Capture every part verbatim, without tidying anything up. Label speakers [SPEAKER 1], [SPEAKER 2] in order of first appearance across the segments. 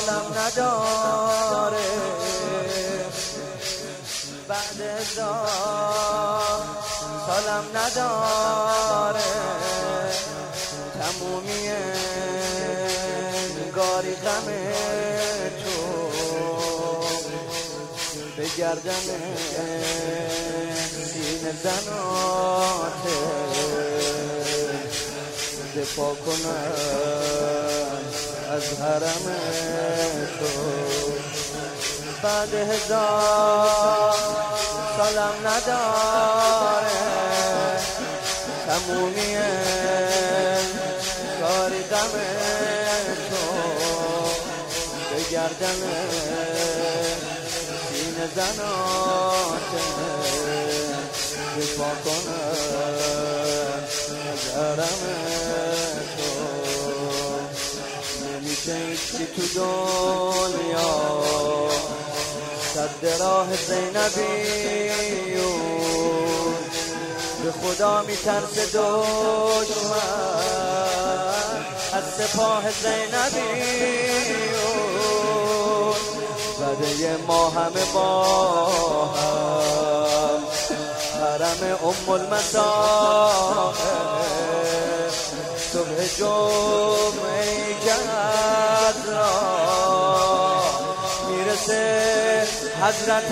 [SPEAKER 1] سالم نداره بعد هزار سالم نداره تمومی انگاری غم تو به گردن سینه زناته دفاع کنم از حرم تو بعد هزار سالم نداره تمومی کاری غم تو به گردن سینه زناته دفاع کنم از حرم تو نمیشه ایچی تو دنیا صد راه زینبیون به خدا میترسه دشمن از سپاه زینبیون زده ما همه با هم حرم ام المصائب صبح جمعه جزرا میرسه حضرت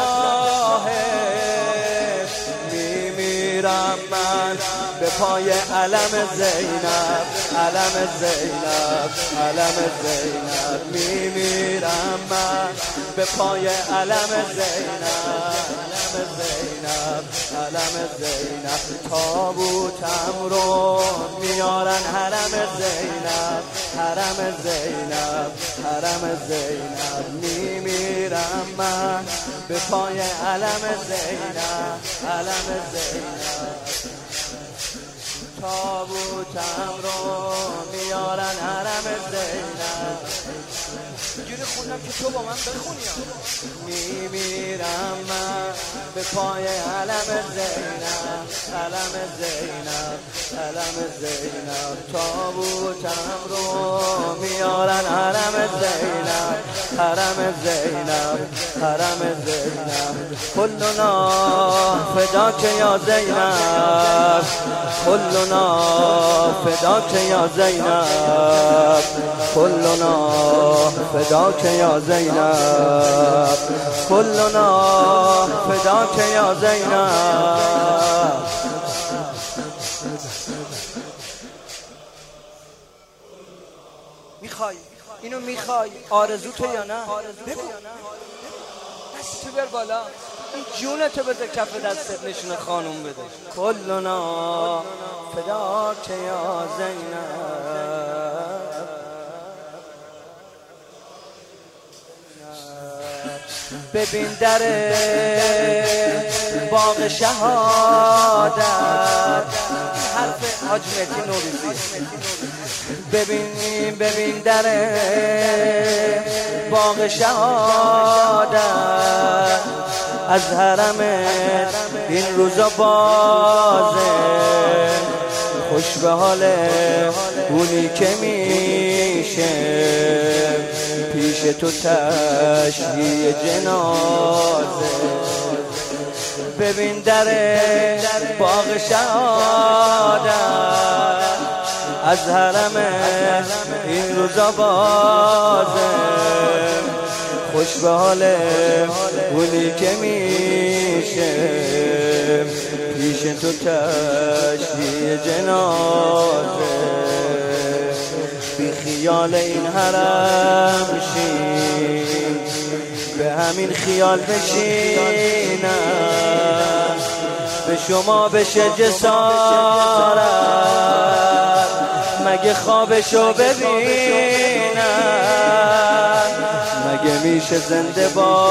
[SPEAKER 1] صاحب میمیرم من به پای علم زینب علم زینب علم زینب میمیرم من به پای علم زینب علم زینب علم زینب تابوتم رو میارن حرم زینب حرم زینب حرم زینب میمیرم من به پای علم زینب علم زینب تابوتم رو میارن حرم زینب جوری خوندم که تو با من بخونی میمیرم من به پای علم زینب علم زینب علم زینب تابوتم رو میارن حرم زینب حرم زینب حرم زینب کلنا فداک یا زینب کلنا فداک یا زینب کلنا فداک یا زینب کلنا فداک یا زینب میخوای اینو میخوای آرزو تو یا نه بگو دست تو بر بالا این جونتو بده کف دستت نشونه خانوم بده کلنا فداک یا زینب ببین در باغ شهادت حرف حاج مهدی نوروزی ببین ببین در باغ شهادت از حرم این روزا بازه خوش به حال اونی که میشه پیش تو تشییع جنازه ببین در باغ شهادت از حرم این روزا بازه خوش به حال اونی که میشه پیش تو تشییع جنازه بی خیال این حرم شین به همین خیال بشینم به شما بشه جسارت مگه خوابشو ببینم مگه میشه زنده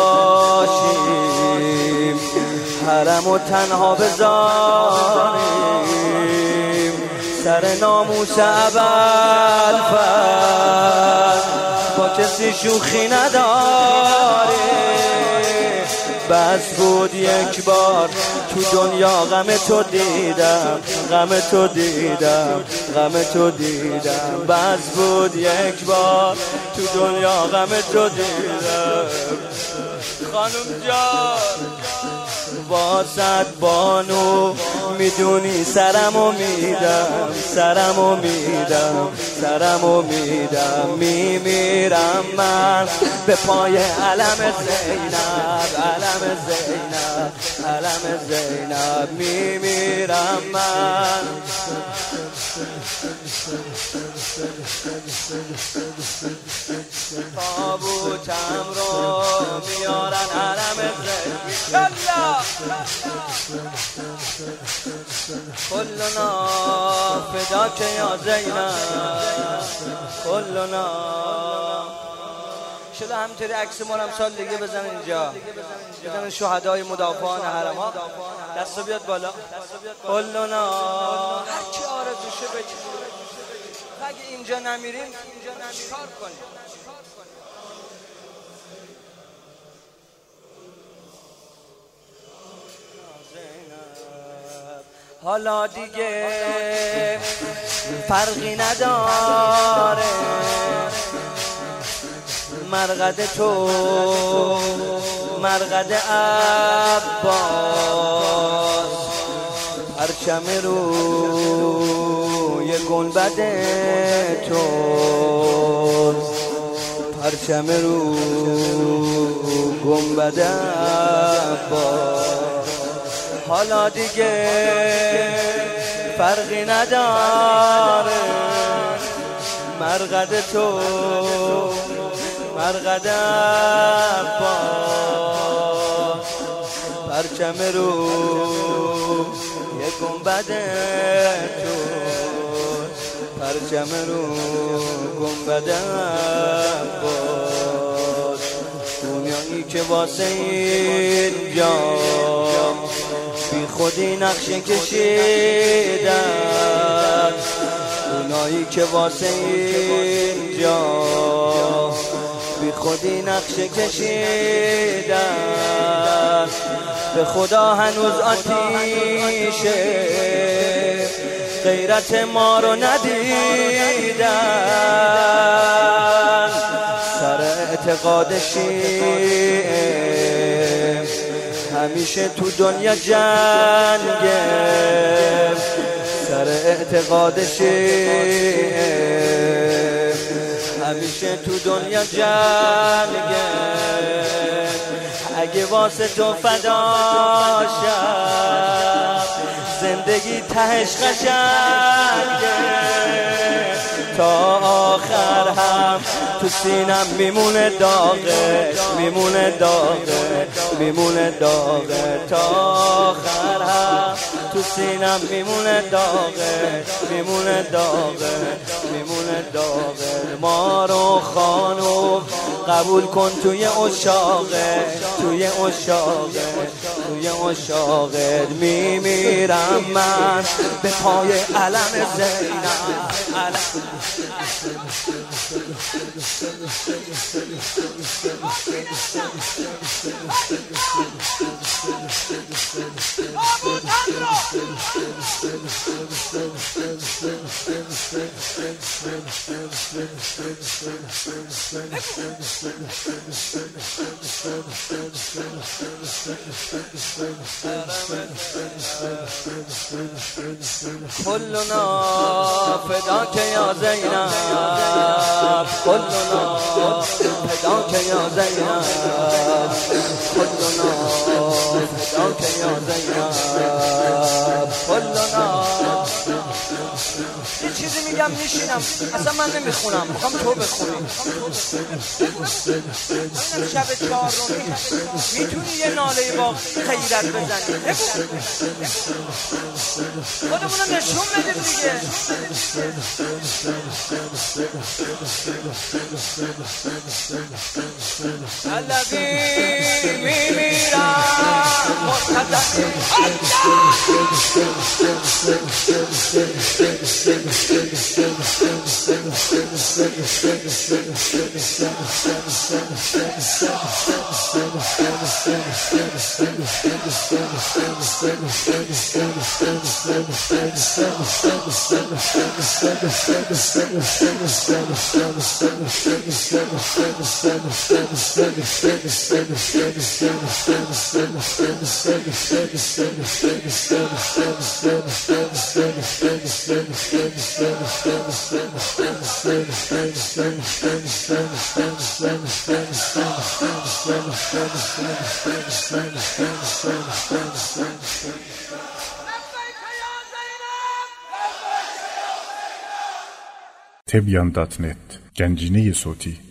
[SPEAKER 1] باشیم حرمو تنها بذاریم سر ناموس ابوالفضل با کسی شوخی نداریم بس بود یک بار تو دنیا غم تو دیدم، غم تو دیدم، غم تو دیدم. بس بود یک بار تو دنیا غم تو دیدم. خانم جان واسد بانو میدونی سرمو میدم، سرمو میدم، سرمو میدم. میمیرم من به پای علم زینب، علم زینب، علم زینب. میمیرم من تابوتم رو میارن علم زینب. کلنا فداک یا زینب، کلنا. شده همینطوری عکس ما هم سال دیگه بزن اینجا، بزن شهدای مدافعان حرم ها. دستو بیاد بالا. کلنا هر کی آرزوشه بچه. اگه اینجا نمیریم اینجا نمیریم کار کنیم. حالا دیگه فرقی نداره مرقد تو مرقد عباس. پرچم روی گنبد توست، پرچم رو گنبد عباس. حالا دیگه فرقی نداره مرقد تو مرقد عباس. پرچم رو یک گنبد تو، پرچم رو گنبد عباس. دنیایی که واسه اینجا بی خودی نقشه کشیدن، اونایی که واسه اینجا بی خودی نقشه کشیدن. به خدا هنوز آتیشه غیرت ما رو ندیدن. سر اعتقاد شیعه همیشه تو دنیا جنگه، سر اعتقاد شیعه همیشه تو دنیا جنگه. اگه واسه تو فداشم زندگی تهش قشنگه. تا آخر هم تو سینم میمونه داغه، میمونه داغه، میمونه داغه. تا آخر هم تو سینم میمونه داغه، میمونه داغه، میمونه داغه. ما رو خانم قبول کن توی عشاقه، توی عشاقه، توی عشاقه. میمیرم من به پای علم زینب، علم. كلنا فداك يا زينب، كلنا فداك يا زينب، كلنا فداك يا زينب، كلنا. یه چیزی میگم میشینم، اصلا من نمیخونم، میخوام تو بخونی. اینم شب چهارمی میتونی یه ناله با غیرت بزنی. خودمونو نشون بدیم دیگه. علوی میمیرم مرتضی
[SPEAKER 2] تبیان دات نت گنجینه صوتی